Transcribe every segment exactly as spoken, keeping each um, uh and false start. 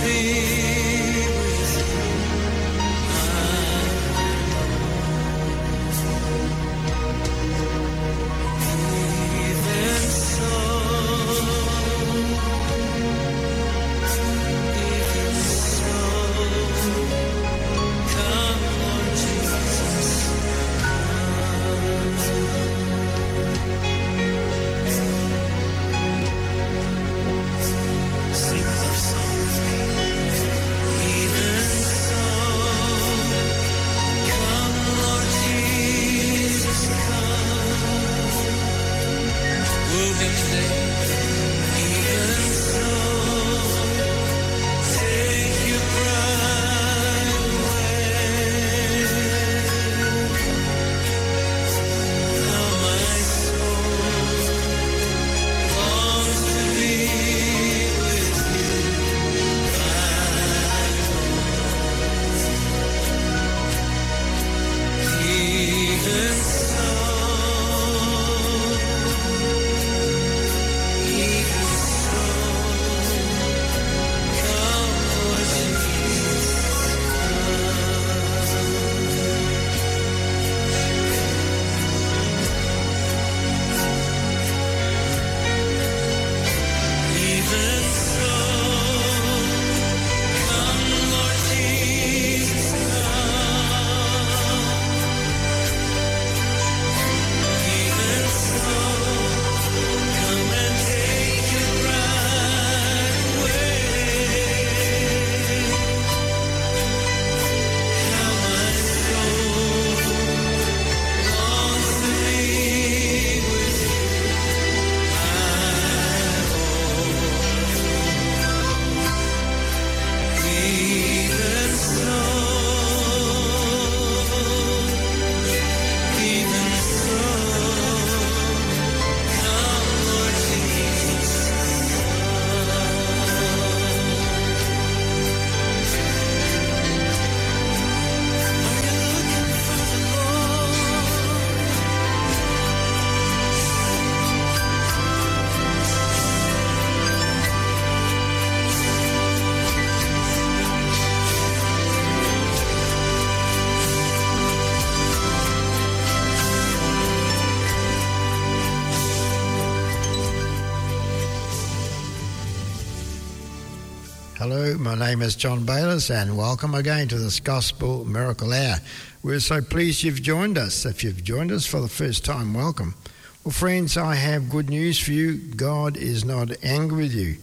Hello, my name is John Bayliss and welcome again to this Gospel Miracle Hour. We're so pleased you've joined us. If you've joined us for the first time, welcome. Well, friends, I have good news for you. God is not angry with you.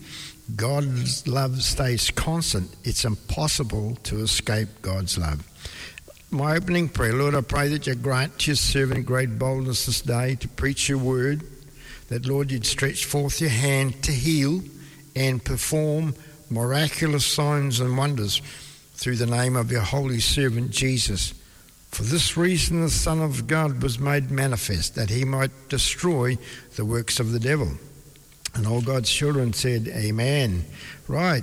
God's love stays constant. It's impossible to escape God's love. My opening prayer, Lord, I pray that you grant your servant great boldness this day to preach your word, that, Lord, you'd stretch forth your hand to heal and perform miraculous signs and wonders through the name of your holy servant Jesus. For this reason the Son of God was made manifest, that he might destroy the works of the devil. And all God's children said, Amen. Right.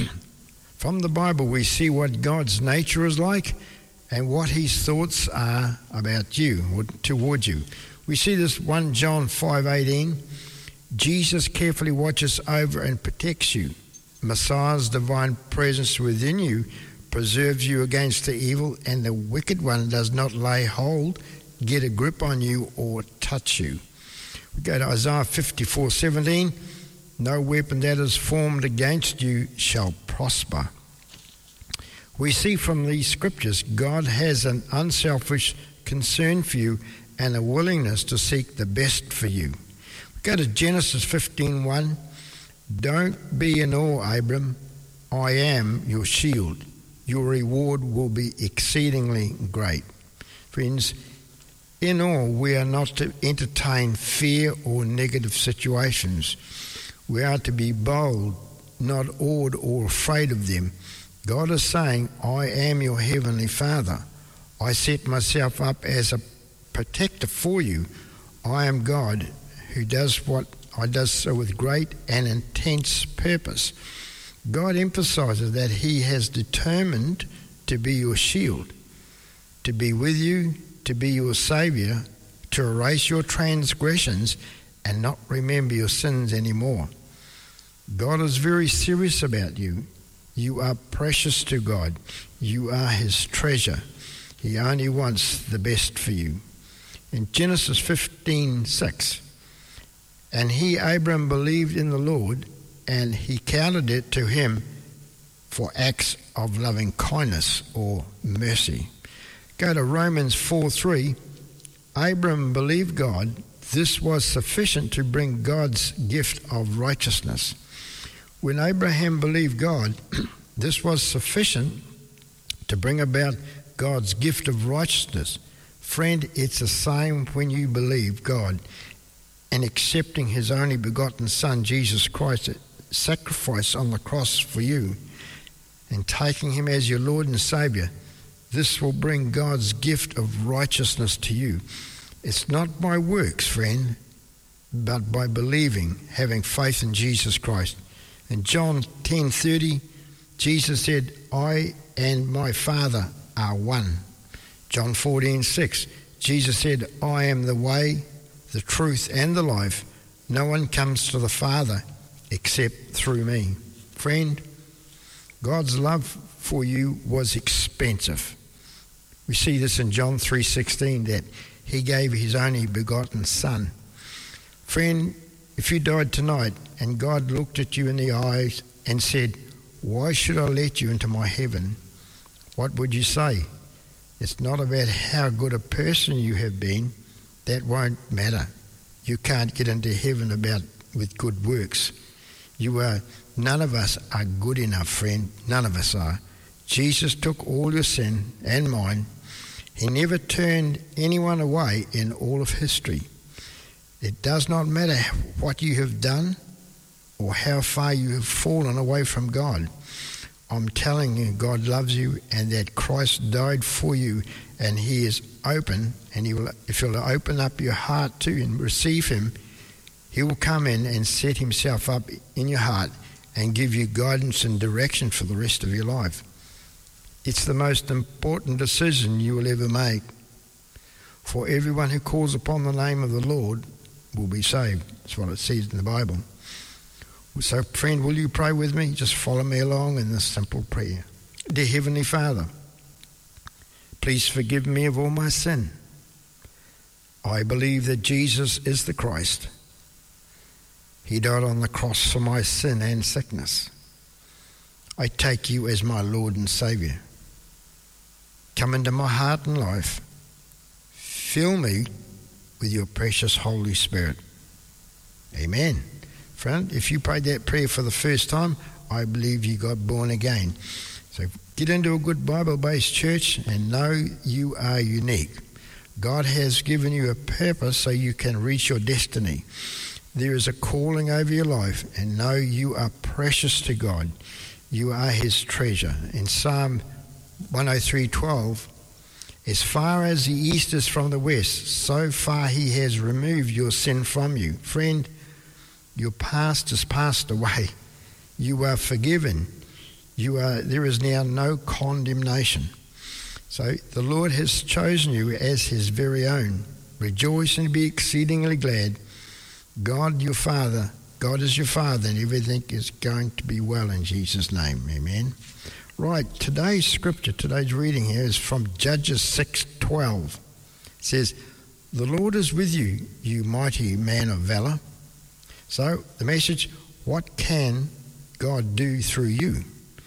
From the Bible we see what God's nature is like and what his thoughts are about you, or toward you. We see this First John five eighteen. Jesus carefully watches over and protects you. Messiah's divine presence within you preserves you against the evil, and the wicked one does not lay hold, get a grip on you, or touch you. We go to Isaiah fifty-four seventeen. No weapon that is formed against you shall prosper. We see from these scriptures God has an unselfish concern for you and a willingness to seek the best for you. We go to Genesis fifteen one. Don't be in awe, Abram. I am your shield. Your reward will be exceedingly great. Friends, in awe, we are not to entertain fear or negative situations. We are to be bold, not awed or afraid of them. God is saying, I am your heavenly Father. I set myself up as a protector for you. I am God who does what I does so with great and intense purpose. God emphasizes that he has determined to be your shield, to be with you, to be your Saviour, to erase your transgressions and not remember your sins anymore. God is very serious about you. You are precious to God. You are his treasure. He only wants the best for you. In Genesis fifteen six, and he, Abram, believed in the Lord, and he counted it to him for acts of loving kindness or mercy. Go to Romans four three. Abram believed God. This was sufficient to bring God's gift of righteousness. When Abraham believed God, this was sufficient to bring about God's gift of righteousness. Friend, it's the same when you believe God and accepting his only begotten Son, Jesus Christ, sacrifice on the cross for you, and taking him as your Lord and Saviour. This will bring God's gift of righteousness to you. It's not by works, friend, but by believing, having faith in Jesus Christ. In John ten thirty, Jesus said, I and my Father are one. John fourteen six, Jesus said, I am the way, the truth, and the life. No one comes to the Father except through me. Friend, God's love for you was expensive. We see this in John three sixteen, that he gave his only begotten Son. Friend, if you died tonight and God looked at you in the eyes and said, why should I let you into my heaven? What would you say? It's not about how good a person you have been. That won't matter. You can't get into heaven about with good works. You are, none of us are good enough, friend. None of us are. Jesus took all your sin and mine. He never turned anyone away in all of history. It does not matter what you have done or how far you have fallen away from God. I'm telling you, God loves you and that Christ died for you, and he is open, and he will, if you'll open up your heart to and receive him, he will come in and set himself up in your heart and give you guidance and direction for the rest of your life. It's the most important decision you will ever make. For everyone who calls upon the name of the Lord will be saved. That's what it says in the Bible. So, friend, will you pray with me? Just follow me along in this simple prayer. Dear Heavenly Father, please forgive me of all my sin. I believe that Jesus is the Christ. He died on the cross for my sin and sickness. I take you as my Lord and Saviour. Come into my heart and life. Fill me with your precious Holy Spirit. Amen. Friend, if you prayed that prayer for the first time, I believe you got born again. So get into a good Bible-based church and know you are unique. God has given you a purpose so you can reach your destiny. There is a calling over your life, and know you are precious to God. You are his treasure. In Psalm one oh three twelve, as far as the east is from the west, so far he has removed your sin from you. Friend, your past has passed away. You are forgiven. You are. There is now no condemnation. So the Lord has chosen you as his very own. Rejoice and be exceedingly glad. God, your Father, God is your Father, and everything is going to be well in Jesus' name. Amen. Right, today's scripture, today's reading here is from Judges six twelve. It says, the Lord is with you, you mighty man of valor. So the message, what can God do through you?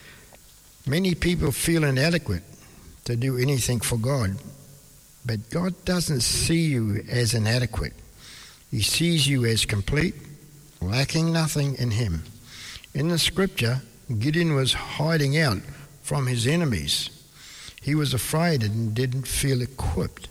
Many people feel inadequate to do anything for God, but God doesn't see you as inadequate. He sees you as complete, lacking nothing in him. In the scripture, Gideon was hiding out from his enemies. He was afraid and didn't feel equipped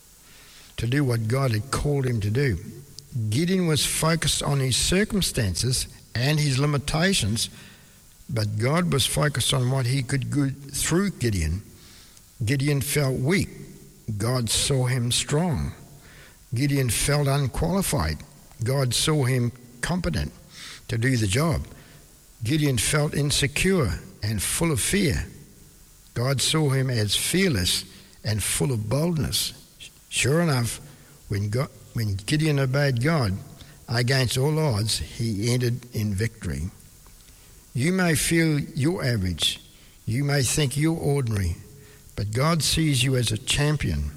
to do what God had called him to do. Gideon was focused on his circumstances and his limitations, but God was focused on what he could do through Gideon. Gideon felt weak. God saw him strong. Gideon felt unqualified. God saw him competent to do the job. Gideon felt insecure and full of fear. God saw him as fearless and full of boldness. Sure enough, when God, when Gideon obeyed God against all odds, he ended in victory. You may feel you're average. You may think you're ordinary. But God sees you as a champion.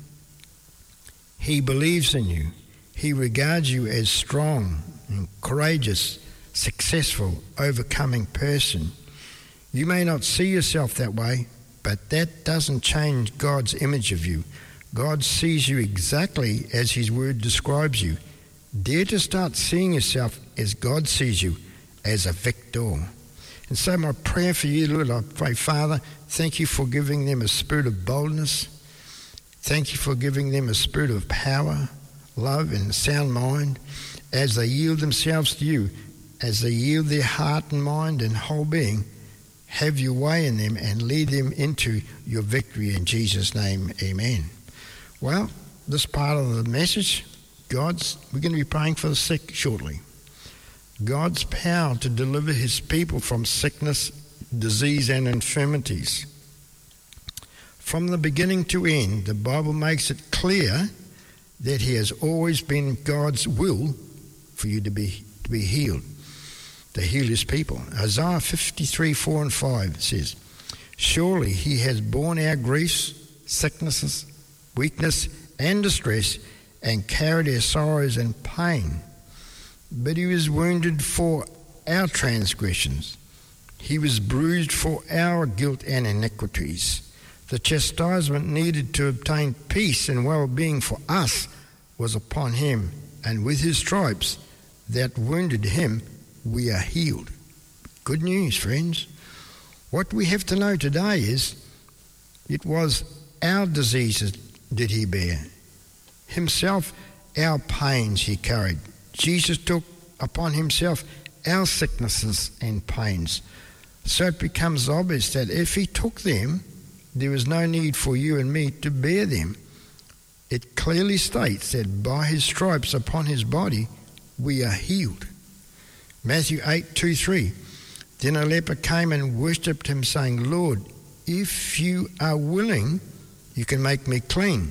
He believes in you. He regards you as strong and courageous, successful, overcoming person. You may not see yourself that way, but that doesn't change God's image of you. God sees you exactly as His Word describes you. Dare to start seeing yourself as God sees you, as a victor. And so my prayer for you, Lord, I pray, Father, thank you for giving them a spirit of boldness. Thank you for giving them a spirit of power, love and sound mind as they yield themselves to you, as they yield their heart and mind and whole being. Have your way in them and lead them into your victory in Jesus' name. Amen. Well, this part of the message, God's, we're going to be praying for the sick shortly. God's power to deliver His people from sickness, disease and infirmities. From the beginning to end, the Bible makes it clear that He has always been God's will for you to be to be healed, to heal His people. Isaiah fifty-three, four and five says, surely He has borne our griefs, sicknesses, weakness and distress, and carried our sorrows and pain. But He was wounded for our transgressions. He was bruised for our guilt and iniquities. The chastisement needed to obtain peace and well-being for us was upon Him, and with His stripes that wounded Him, we are healed. Good news, friends. What we have to know today is it was our diseases did He bear. Himself, our pains He carried. Jesus took upon Himself our sicknesses and pains. So it becomes obvious that if He took them, there is no need for you and me to bear them. It clearly states that by His stripes upon His body, we are healed. Matthew eight, two, three. Then a leper came and worshipped Him, saying, Lord, if you are willing, you can make me clean.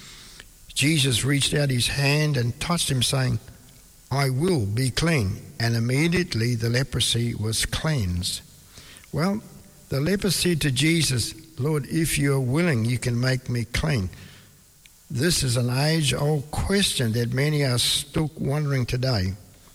Jesus reached out His hand and touched him, saying, I will be clean. And immediately the leprosy was cleansed. Well, the leper said to Jesus, Lord, if you are willing, you can make me clean. This is an age-old question that many are still wondering today.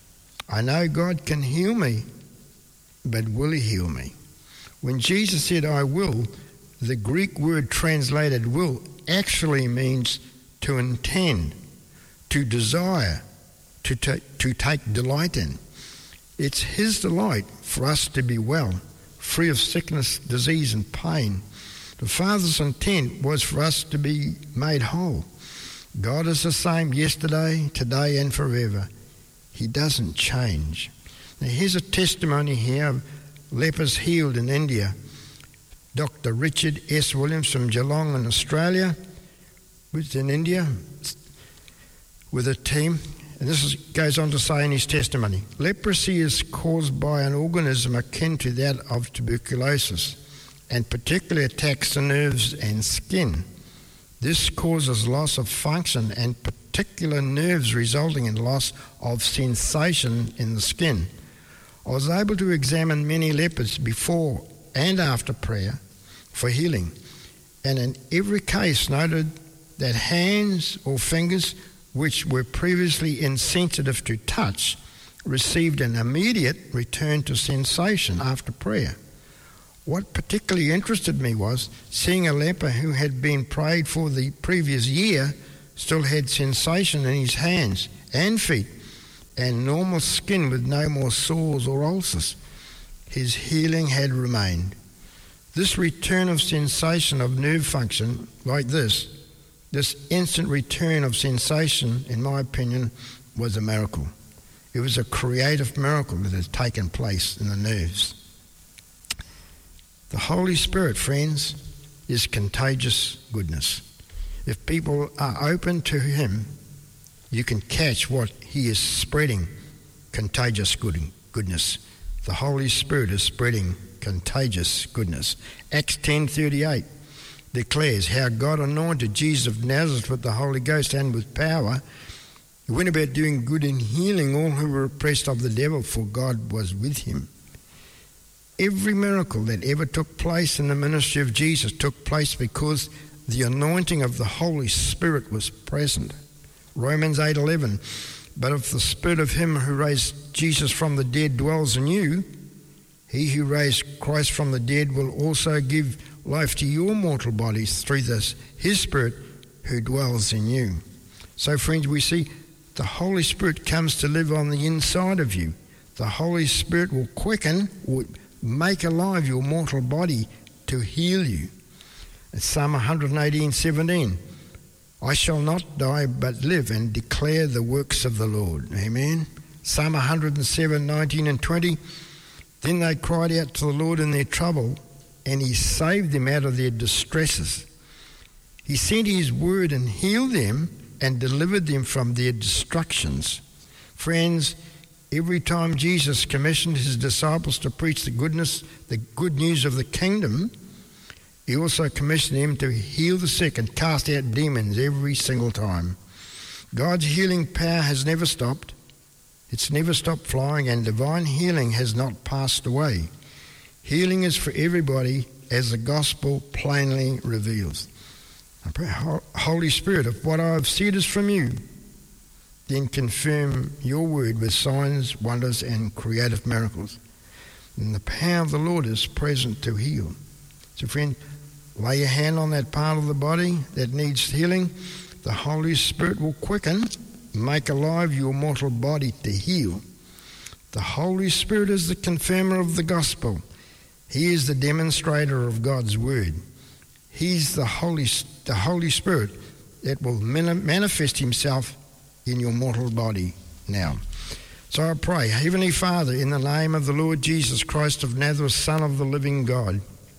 I know God can heal me, but will He heal me? When Jesus said, I will, the Greek word translated will actually means to intend, to desire, to, ta- to take delight in. It's His delight for us to be well, free of sickness, disease and pain. The Father's intent was for us to be made whole. God is the same yesterday, today and forever. He doesn't change. Now here's a testimony here of lepers healed in India. Doctor Richard S. Williams from Geelong in Australia was in India with a team. And this is, goes on to say in his testimony, leprosy is caused by an organism akin to that of tuberculosis and particularly attacks the nerves and skin. This causes loss of function and particular nerves, resulting in loss of sensation in the skin. I was able to examine many lepers before and after prayer for healing, and in every case noted that hands or fingers which were previously insensitive to touch received an immediate return to sensation after prayer. What particularly interested me was seeing a leper who had been prayed for the previous year still had sensation in his hands and feet and normal skin with no more sores or ulcers. His healing had remained. This return of sensation of nerve function like this, this instant return of sensation, in my opinion, was a miracle. It was a creative miracle that had taken place in the nerves. The Holy Spirit, friends, is contagious goodness. If people are open to Him, you can catch what He is spreading, contagious good, goodness. The Holy Spirit is spreading contagious goodness. Acts ten thirty-eight declares how God anointed Jesus of Nazareth with the Holy Ghost and with power. He went about doing good and healing all who were oppressed of the devil, for God was with Him. every miracle that ever took place in the ministry of Jesus took place because the anointing of the Holy Spirit was present. Romans eight eleven, but if the Spirit of him who raised Jesus from the dead dwells in you, he who raised Christ from the dead will also give life to your mortal bodies through this, his Spirit who dwells in you. So friends, we see the Holy Spirit comes to live on the inside of you. The Holy Spirit will quicken, will make alive your mortal body to heal you. It's Psalm one eighteen seventeen. I shall not die but live and declare the works of the Lord. Amen. Psalm one oh seven nineteen and twenty. Then they cried out to the Lord in their trouble, and he saved them out of their distresses. He sent his word and healed them and delivered them from their destructions. Friends, every time Jesus commissioned his disciples to preach the goodness, the good news of the kingdom, he also commissioned them to heal the sick and cast out demons every single time. God's healing power has never stopped. It's never stopped flowing, and divine healing has not passed away. Healing is for everybody, as the gospel plainly reveals. I pray, Holy Spirit, if what I have said is from you, then confirm your word with signs, wonders, and creative miracles. And the power of the Lord is present to heal. So friend, lay your hand on that part of the body that needs healing. The Holy Spirit will quicken, make alive your mortal body to heal. The Holy Spirit is the confirmer of the gospel. He is the demonstrator of God's word. He's the Holy, the Holy Spirit that will manifest himself in your mortal body now. So I pray, Heavenly Father, in the name of the Lord Jesus Christ of Nazareth, Son of the living God,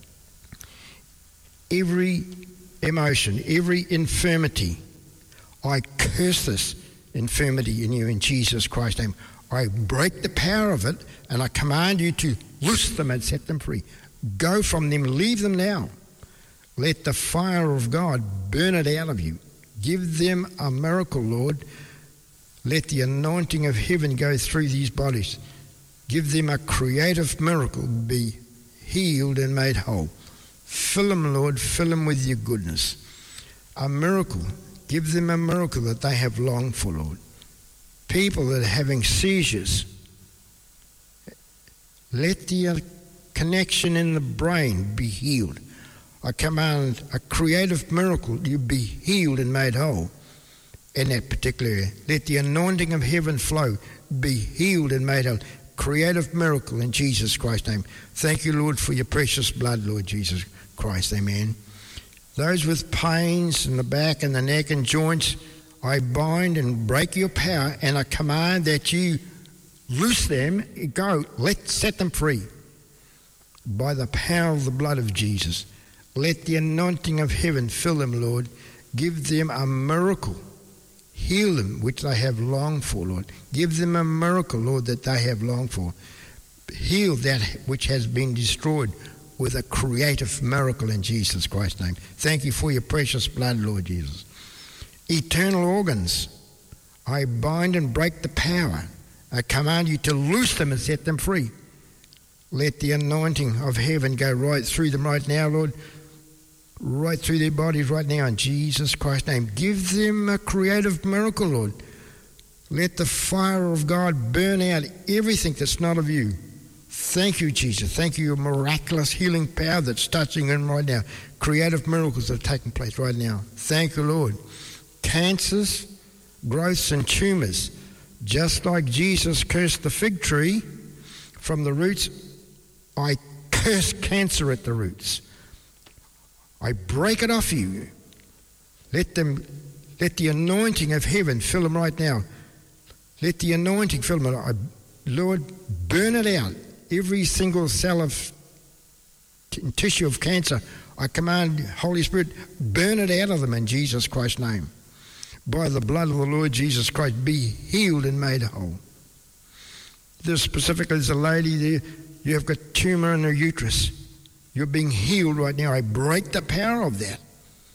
every emotion, every infirmity, I curse this infirmity in you in Jesus Christ's name. I break the power of it, and I command you to loose them and set them free. Go from them, leave them now. Let the fire of God burn it out of you. Give them a miracle, Lord. Let the anointing of heaven go through these bodies. Give them a creative miracle. Be healed and made whole. Fill them, Lord. Fill them with your goodness. A miracle. Give them a miracle that they have longed for, Lord. People that are having seizures, let the connection in the brain be healed. I command a creative miracle, you be healed and made whole in that particular area. Let the anointing of heaven flow, be healed and made whole. Creative miracle in Jesus Christ's name. Thank you, Lord, for your precious blood, Lord Jesus Christ. Amen. Those with pains in the back and the neck and joints, I bind and break your power, and I command that you loose them, go, let set them free by the power of the blood of Jesus. Let the anointing of heaven fill them, Lord. Give them a miracle. Heal them, which they have longed for, Lord. Give them a miracle, Lord, that they have longed for. Heal that which has been destroyed with a creative miracle in Jesus Christ's name. Thank you for your precious blood, Lord Jesus. Eternal organs, I bind and break the power. I command you to loose them and set them free. Let the anointing of heaven go right through them right now, Lord, right through their bodies right now in Jesus Christ's name. Give them a creative miracle, Lord. Let the fire of God burn out everything that's not of you. Thank you, Jesus. Thank you, your miraculous healing power that's touching them right now. Creative miracles that are taking place right now. Thank you, Lord. Cancers, growths and tumours, just like Jesus cursed the fig tree from the roots, I curse cancer at the roots. I break it off you. Let them, let the anointing of heaven fill them right now. Let the anointing fill them. I, Lord, burn it out. Every single cell of t- tissue of cancer, I command, Holy Spirit, burn it out of them in Jesus Christ's name. By the blood of the Lord Jesus Christ, be healed and made whole. This specifically is a lady there, you have got tumour in her uterus. You're being healed right now. I break the power of that.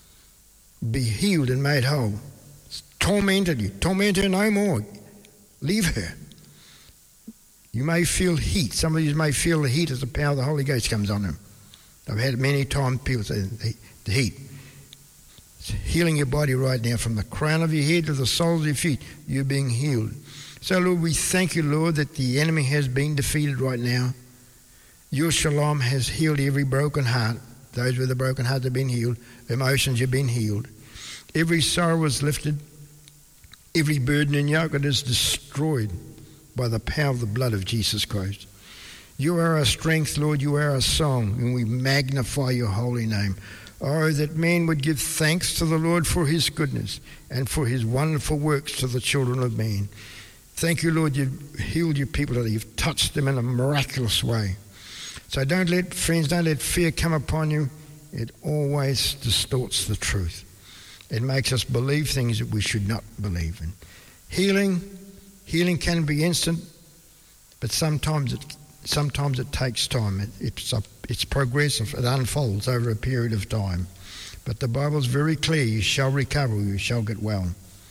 Be healed and made whole. It's tormented you. Torment her no more. Leave her. You may feel heat. Some of you may feel the heat as the power of the Holy Ghost comes on them. I've had it many times, people say the heat. It's healing your body right now from the crown of your head to the soles of your feet. You're being healed. So, Lord, we thank you, Lord, that the enemy has been defeated right now. Your shalom has healed every broken heart. Those with a broken heart have been healed. Emotions have been healed. Every sorrow is lifted. Every burden and yoke is destroyed by the power of the blood of Jesus Christ. You are our strength, Lord. You are our song, and we magnify your holy name. Oh, that men would give thanks to the Lord for his goodness and for his wonderful works to the children of man. Thank you, Lord, you've healed your people today. You've touched them in a miraculous way. So don't let, friends, don't let fear come upon you. It always distorts the truth. It makes us believe things that we should not believe in. Healing, healing can be instant, but sometimes it sometimes it takes time. It, it's a, it's progressive. It unfolds over a period of time. But the Bible is very clear. You shall recover. You shall get well.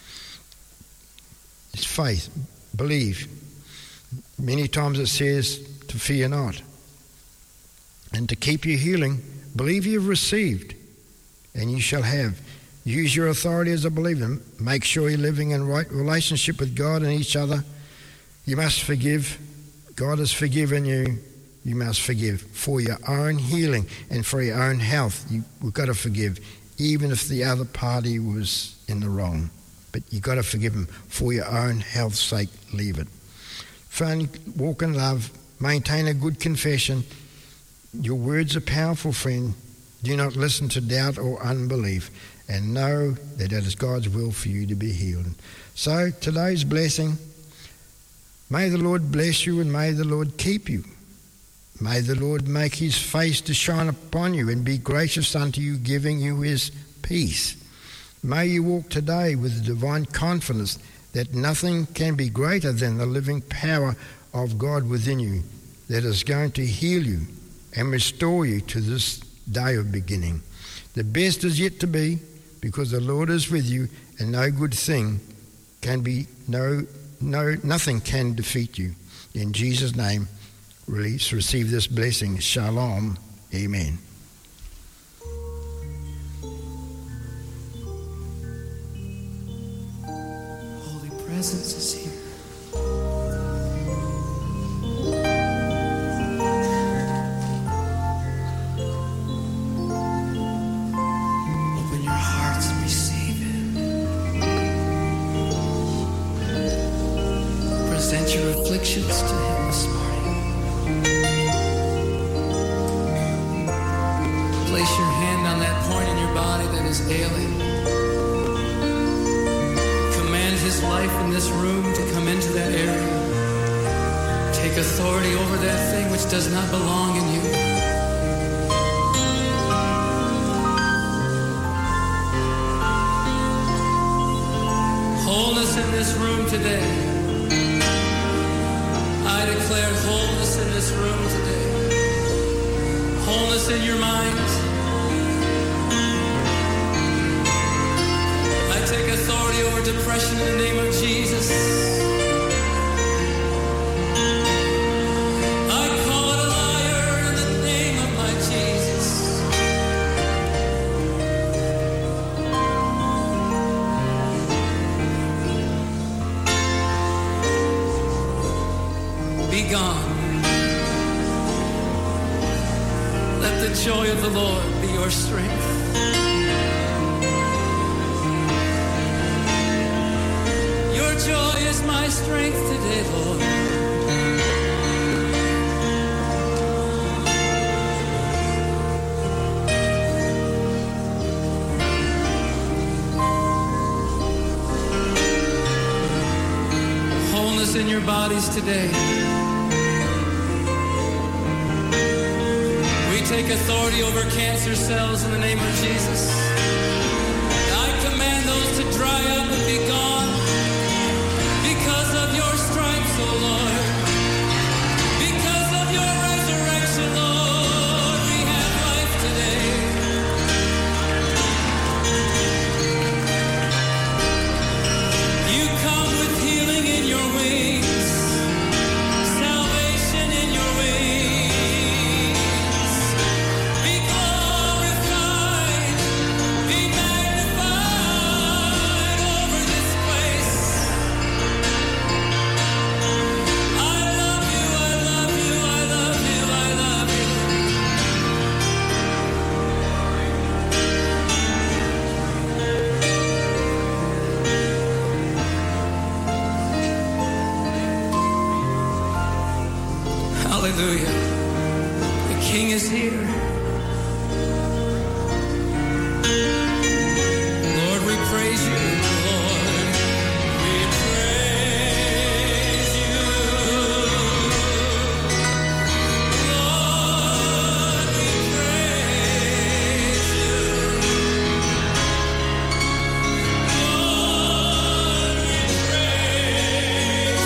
It's faith. Believe. Many times it says to fear not. And to keep your healing, believe you've received, and you shall have. Use your authority as a believer. Make sure you're living in right relationship with God and each other. You must forgive. God has forgiven you. You must forgive for your own healing and for your own health. You, we've got to forgive, even if the other party was in the wrong. But you've got to forgive them for your own health's sake. Leave it. Finally, walk in love. Maintain a good confession. Your words are powerful, friend. Do not listen to doubt or unbelief, and know that it is God's will for you to be healed. So today's blessing, may the Lord bless you and may the Lord keep you. May the Lord make his face to shine upon you and be gracious unto you, giving you his peace. May you walk today with divine confidence that nothing can be greater than the living power of God within you that is going to heal you and restore you to this day of beginning. The best is yet to be, because the Lord is with you, and no good thing can be, no, no, nothing can defeat you. In Jesus' name, release, receive this blessing. Shalom. Amen. Holy presence is here. Present your afflictions to him this morning. Place your hand on that point in your body that is ailing. Command his life in this room to come into that area. Take authority over that thing which does not belong in you. Wholeness in this room today. I declare wholeness in this room today. Wholeness in your mind. I take authority over depression in the name of Jesus. I call it a liar in the name of my Jesus. Be gone. Let the joy of the Lord be your strength. Your joy is my strength today, Lord. Wholeness in your bodies today. Take authority over cancer cells in the name of Jesus. I command those to dry up and be gone because of your stripes, O Lord. Because of your resurrection, Lord, we have life today. You come with healing in your wings. Salvation. Hallelujah. The King is here. Lord, we praise you. Lord, we praise you. Lord, we praise you. Lord, we praise